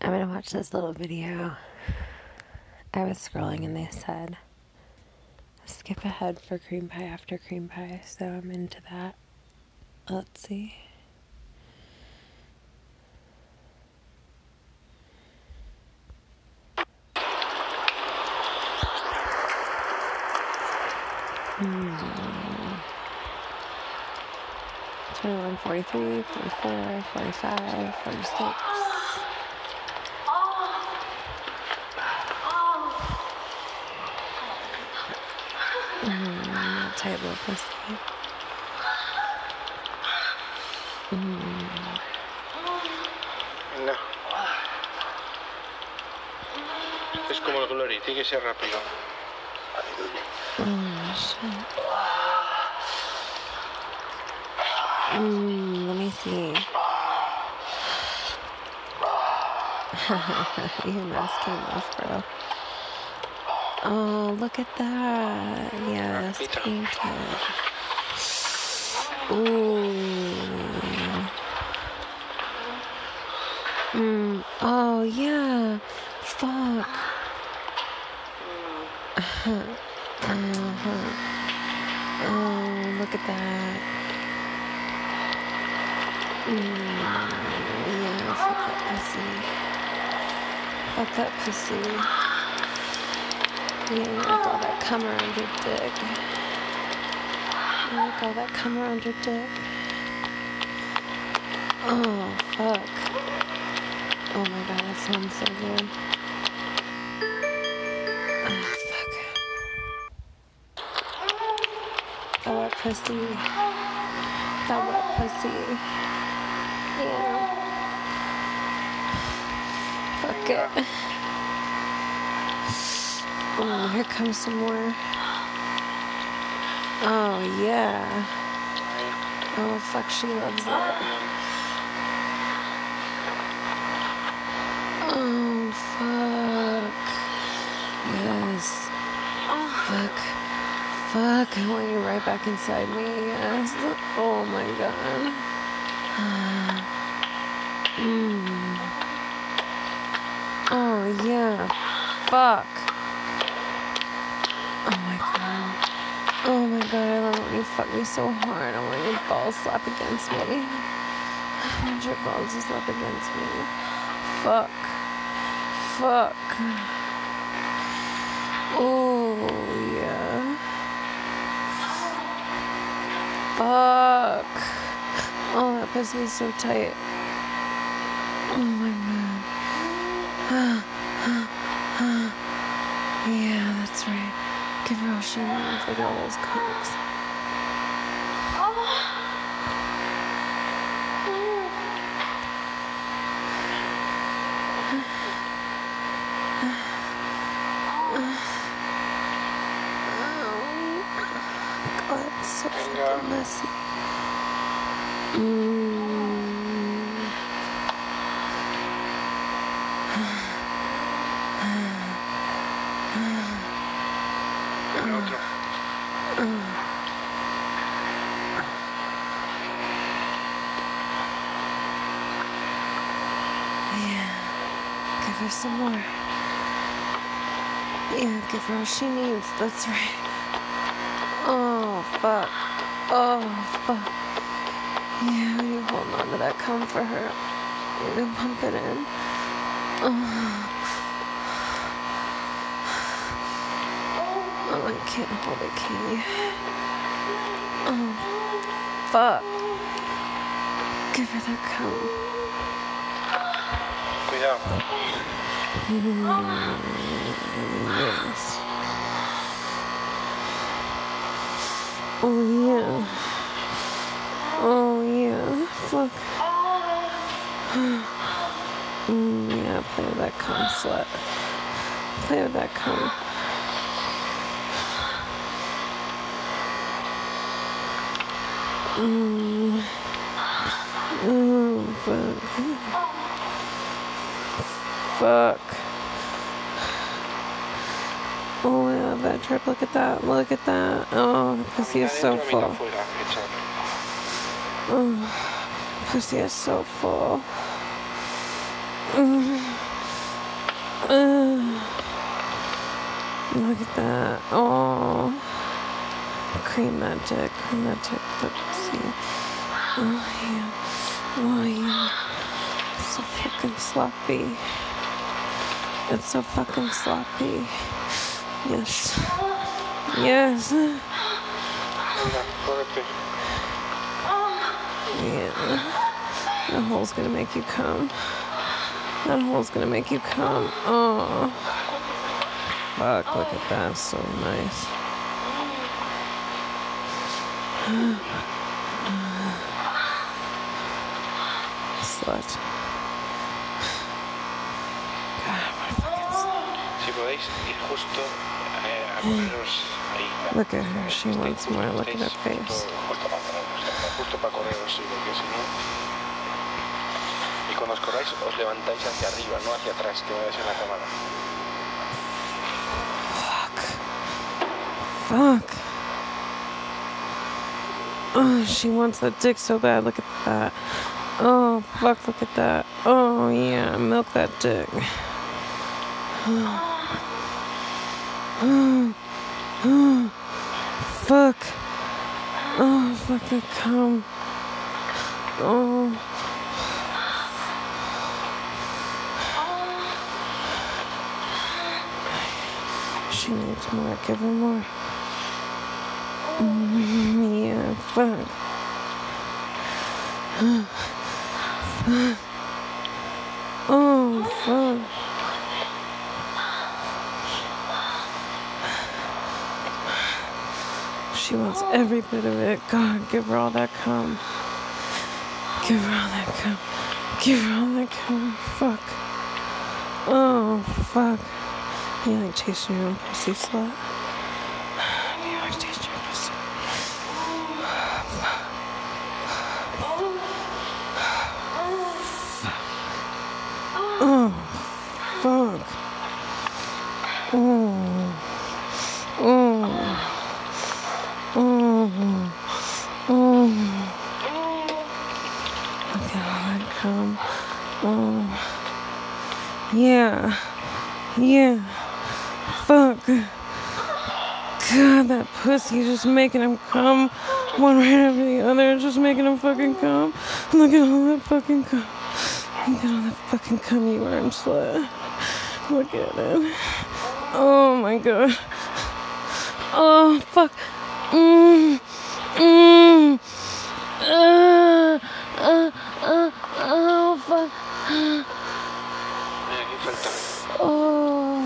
I'm gonna watch this little video. I was scrolling and they said skip ahead for cream pie after cream pie, so I'm into that. Let's see. Hmm. 21, 43, 44, 45, 46. Tight little pussy. No. Es como el Glory, tiene que ser rápido. Oh, shit. Let me see. Your mask came off, bro. Oh, look at that. Yes, painted. Ooh. Oh, yeah. Fuck. Oh, look at that. Yeah, fuck that pussy. Fuck that pussy. Yeah, you like all that cum around your dick. You like all that cum around your dick. Oh, fuck. Oh my god, that sounds so good. Oh, fuck. That wet pussy. That wet pussy. Yeah. Fuck it. Oh, here comes some more. Oh, yeah. Oh, fuck, she loves it. Oh, fuck. Yes. Fuck. Fuck, I want you right back inside me. Yes. Oh, my God. Oh, yeah. Fuck. Oh my god. Oh my god, I love it when you fuck me so hard. I want your balls slap against me. I want your balls to slap against me. Fuck. Fuck. Oh, yeah. Fuck. Oh, that pussy is so tight. Oh my god. Yeah, that's right. Give her all she needs. Look at all those cocks. God, it's so fucking messy. Give her some more. Yeah, give her all she needs. That's right. Oh, fuck. Oh, fuck. Yeah, you're holding on to that cum for her. You're gonna pump it in. Oh, I can't hold it, can you? Oh, fuck. Give her that cum. Cuidado. Yes. Oh yeah. Oh yeah. Fuck. Yeah, play with that cum, slut. Play with that cum. Oh, fuck. Fuck. Oh, yeah, that trip. Look at that. Look at that. Oh, pussy is so full. Oh, pussy is so full. Look at that. Oh. Cream that dick. Cream that dick. Pussy. Oh, yeah. Oh, yeah. It's so fucking sloppy. It's so fucking sloppy. Yes. Yes. Venga, córrete. Yeah. That hole's gonna make you come. That hole's gonna make you come. Oh. Fuck, look at that. So nice. Slut. God, what a fucking slut. Si podéis ir justo a poneros ahí. Look at her. She wants more. Look at her face. Justo para correros, sí, porque si no... Y cuando os corráis, os levantáis hacia arriba, no hacia atrás, que vayáis en la cámara. Fuck. Oh, she wants that dick so bad. Look at that. Oh, fuck, look at that. Oh, yeah, milk that dick. Fuck. Oh, fuck that cum. Oh. She needs more. Give her more. Yeah, fuck. Oh, fuck. She wants every bit of it. God, give her all that cum. Give her all that cum. Give her all that cum. Fuck. Oh, fuck. You like chasing your own pussy, slut? You like chasing your pussy? Oh, fuck. Oh. Oh. Oh. Oh. Look at all that cum. Oh. Yeah. Yeah. Fuck. God, that pussy just making him come one right after the other. Just making him fucking come. Look at all that fucking cum. Look at all that fucking cum you are, slut. Look at it. Oh my god. Oh, fuck. Oh, fuck. Aquí falta. Oh.